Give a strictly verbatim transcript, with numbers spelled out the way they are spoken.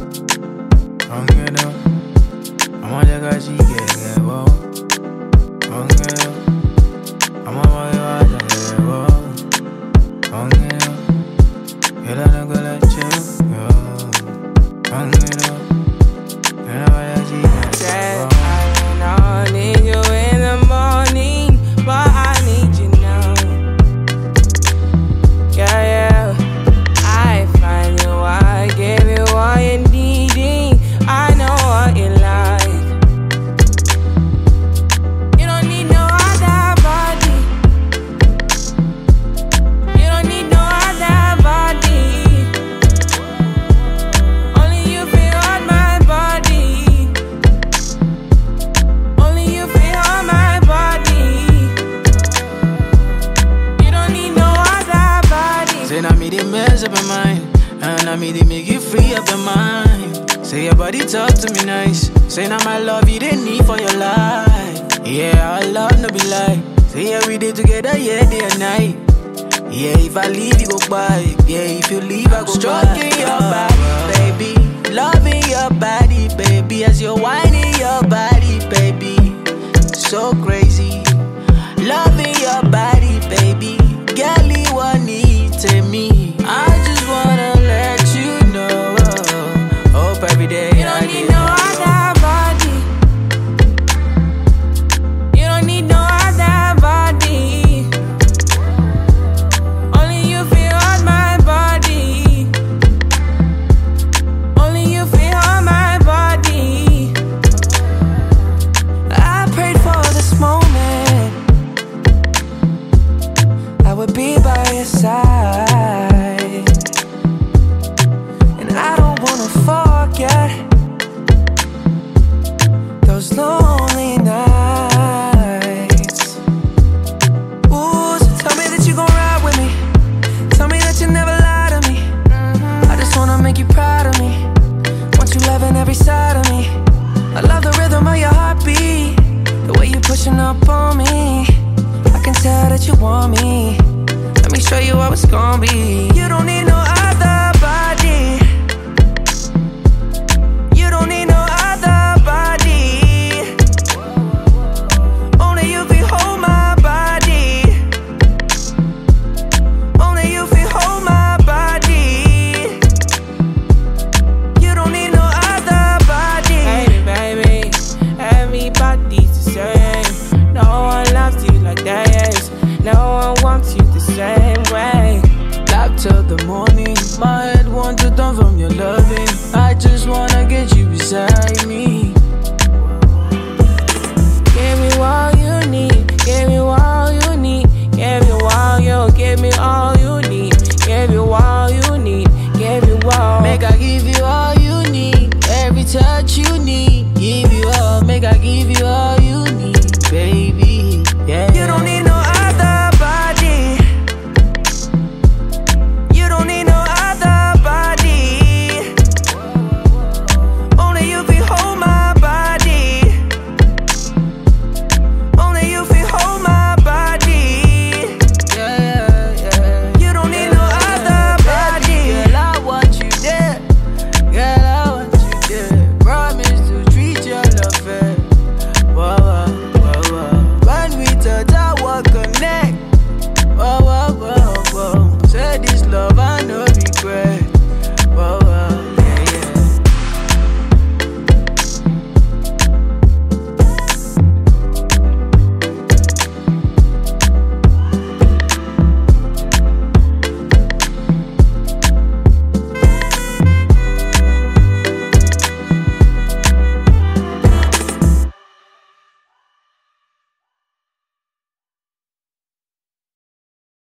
엉겨도 아마자가지 개개워 엉겨도 아마마이와 자개워 엉겨도 계란을 걸었죠 엉겨도 아마자가지 개개워 I need you in the morning, but I need you now. Yeah, yeah. I find you, I give you all you needing. I know what you like. You don't need no other body. You don't need no other body. Only you feel on my body. Only you feel on my body. You don't need no other body. Say now me the mess up your mind, and I me the make you free up your mind. Say your body talk to me nice. Say now my love you didn't need for your life. Yeah, our love no be lie. Say yeah we did together, yeah day and night. Yeah, if I leave you go by. Yeah, if you leave I go stroking by. Your body, baby, loving your body, baby, as you're whining your body, baby. So crazy, loving your body, baby. Girl, you want need to me. I just wanna let you know. Hope every day You don't I need get no other body. You don't need no other body. Only you feel on my body. Only you feel on my body. I prayed for this moment. I would be by your side. And I don't wanna forget those lonely nights. Ooh, so tell me that you gon' ride with me. Tell me that you never lie to me. I just wanna make you proud of me. Want you loving every side of me. I love the rhythm of your heartbeat, the way you pushing up on me. I can tell that you want me. Let me show you how it's gon' be. You don't need no other body. You don't need no other body. Only you feel hold my body. Only you feel hold my body. You don't need no other body. Hey baby, everybody's the same. No one loves you like this. No one wants you the same way. Love till the morning. My head wants to turn from your loving. I just wanna get you beside me. Give me all you need. Give me all you need. Give me all you. Give me all you need. Give you all you need. Give you all. Make I give you all you need. Every touch you need. Give you all. Make I give you all you